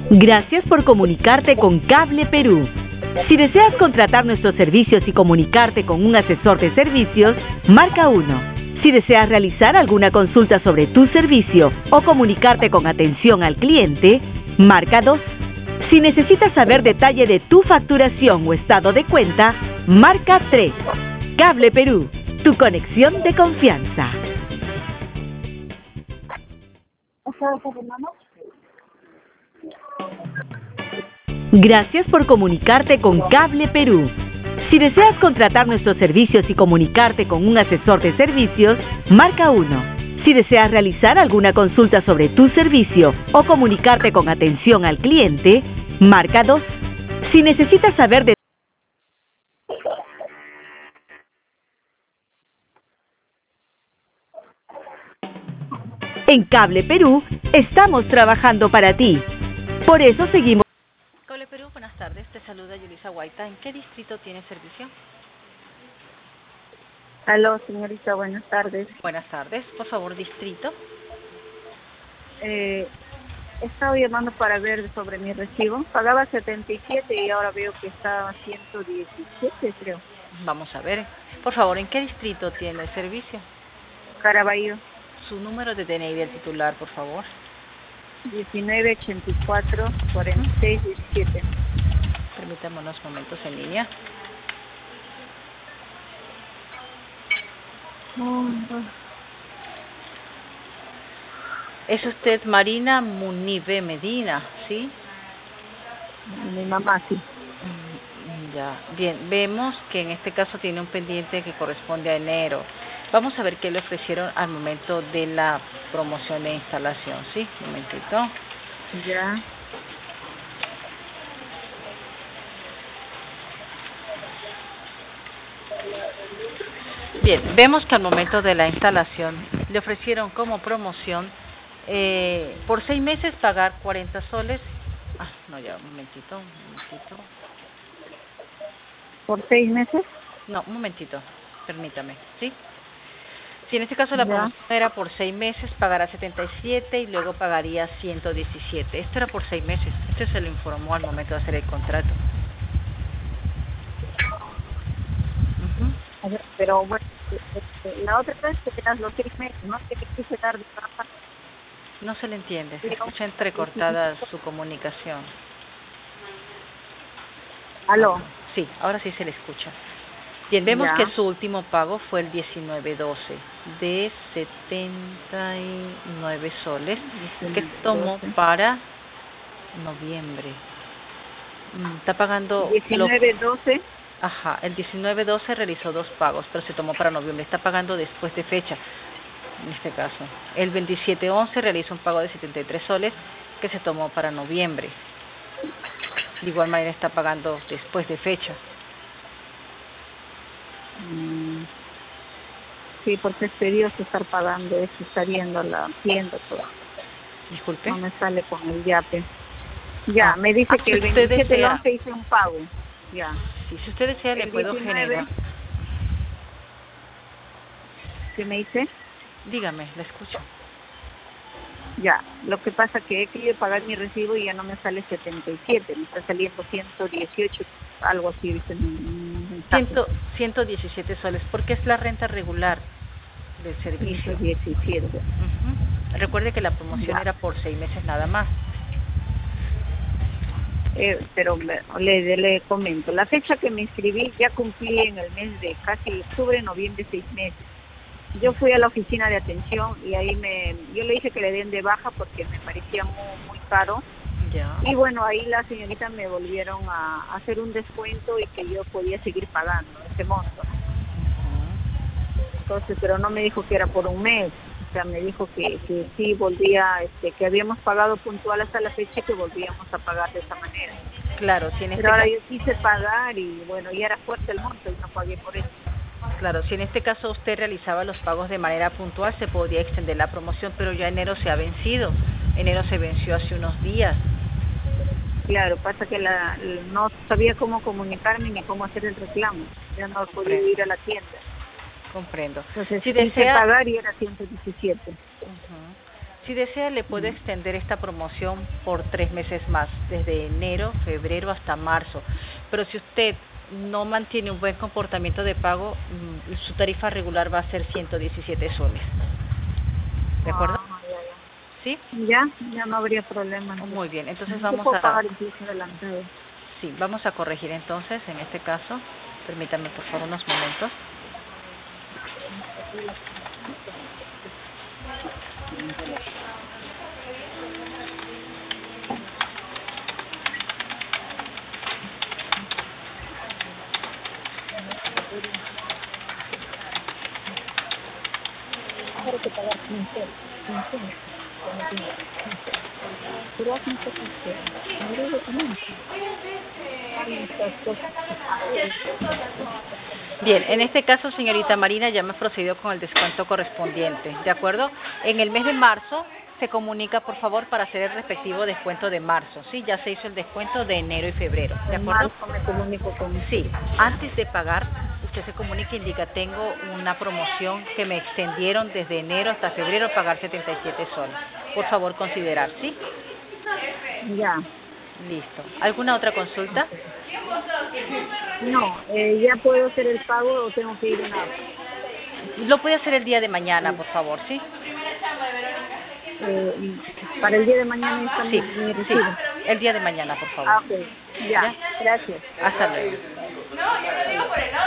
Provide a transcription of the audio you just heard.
Gracias por comunicarte con Cable Perú. Si deseas contratar nuestros servicios y comunicarte con un asesor de servicios, marca 1. Si deseas realizar alguna consulta sobre tu servicio o comunicarte con atención al cliente, marca 2. Si necesitas saber detalle de tu facturación o estado de cuenta, marca 3. Cable Perú, tu conexión de confianza. Gracias por comunicarte con Cable Perú. Si deseas contratar nuestros servicios y comunicarte con un asesor de servicios, marca 1. Si deseas realizar alguna consulta sobre tu servicio o comunicarte con atención al cliente, marca 2. Si necesitas saber de En Cable Perú, estamos trabajando para ti. Por eso seguimos. Cable Perú, buenas tardes. Te saluda Yulisa Guaita. ¿En qué distrito tiene servicio? Aló, señorita, buenas tardes. Buenas tardes. Por favor, distrito. He estado llamando para ver sobre mi recibo. Pagaba 77 y ahora veo que está a 117, creo. Vamos a ver. Por favor, ¿en qué distrito tiene el servicio? Caraballo. Su número de DNI del titular, por favor. 1984-4617. Permítame unos momentos en línea. Es usted Marina Munive Medina, ¿sí? Mi mamá, sí. Ya, bien, vemos que en este caso tiene un pendiente que corresponde a enero. Vamos a ver qué le ofrecieron al momento de la promoción de instalación, ¿sí? Un momentito. Ya. Bien, vemos que al momento de la instalación le ofrecieron como promoción por 6 meses pagar 40 soles. Ah, no, ya, un momentito. ¿Por 6 meses? No, un momentito, permítame, ¿sí? Si en este caso la promoción era por 6 meses, pagará 77 y luego pagaría 117. Esto era por 6 meses. Esto se lo informó al momento de hacer el contrato. A ver, pero bueno, la otra vez que eran los 6 meses, ¿no? Que quise dar de trabajar. No se le entiende, se escucha entrecortada su comunicación. ¿Aló? Sí, ahora sí se le escucha. Bien, vemos que su último pago fue el 19-12 de 79 soles que tomó para noviembre. Está pagando... 19-12. Ajá, el 19-12 realizó 2 pagos, pero se tomó para noviembre. Está pagando después de fecha, en este caso. El 27-11 realizó un pago de 73 soles que se tomó para noviembre. De igual manera está pagando después de fecha. Sí, porque es tedioso estar pagando eso, estar yendo a la tienda, todo. Disculpe. No me sale con el yape. Ya, me dice que el 27 del 11 hice un pago. Ya. Sí, si usted desea, le puedo 19, generar. ¿Qué me dice? Dígame, la escucho. Ya, lo que pasa que he querido pagar mi recibo y ya no me sale 77, me está saliendo 118, algo así, dice mi 117 soles, porque es la renta regular del servicio. 117. Recuerde que la promoción era por 6 meses nada más. Pero le comento, la fecha que me inscribí ya cumplí en el mes de casi octubre, noviembre, 6 meses. Yo fui a la oficina de atención y ahí yo le dije que le den de baja porque me parecía muy caro. Ya. Y bueno, ahí la señorita me volvieron a hacer un descuento y que yo podía seguir pagando ese monto. Entonces, pero no me dijo que era por un mes. O sea, me dijo que sí volvía, que habíamos pagado puntual hasta la fecha y que volvíamos a pagar de esa manera. Claro, si en este pero ahora caso... yo quise pagar y bueno, ya era fuerte el monto y no pagué por eso. Claro, si en este caso usted realizaba los pagos de manera puntual, se podría extender la promoción, pero ya enero se ha vencido. Enero se venció hace unos días. Claro, pasa que no sabía cómo comunicarme ni cómo hacer el reclamo. Ya no podía ir a la tienda. Comprendo. Entonces, si quise desea pagar y era 117. Si desea, le puedo extender esta promoción por 3 meses más, desde enero, febrero hasta marzo. Pero si usted no mantiene un buen comportamiento de pago, su tarifa regular va a ser 117 soles. ¿De acuerdo? ¿Sí? Ya no habría problema. Muy bien, entonces Yo vamos puedo a... pagar incluso adelantado. Sí, vamos a corregir entonces, en este caso. Permítame, por favor, unos momentos. Bien, en este caso, señorita Marina, ya hemos procedido con el descuento correspondiente, ¿de acuerdo? En el mes de marzo se comunica, por favor, para hacer el respectivo descuento de marzo, ¿sí? Ya se hizo el descuento de enero y febrero, ¿de acuerdo? En marzo me comunico con usted. Sí, antes de pagar, usted se comunica e indica, tengo una promoción que me extendieron desde enero hasta febrero, pagar 77 soles. Por favor, considerar, ¿sí? Ya. Listo. ¿Alguna otra consulta? No, ¿ya puedo hacer el pago o tengo que ir a una...? Lo puede hacer el día de mañana, por favor, ¿sí? Para el día de mañana está Sí, mi sí, recibo. el día de mañana, por favor. Ok, ya. Gracias. Hasta luego.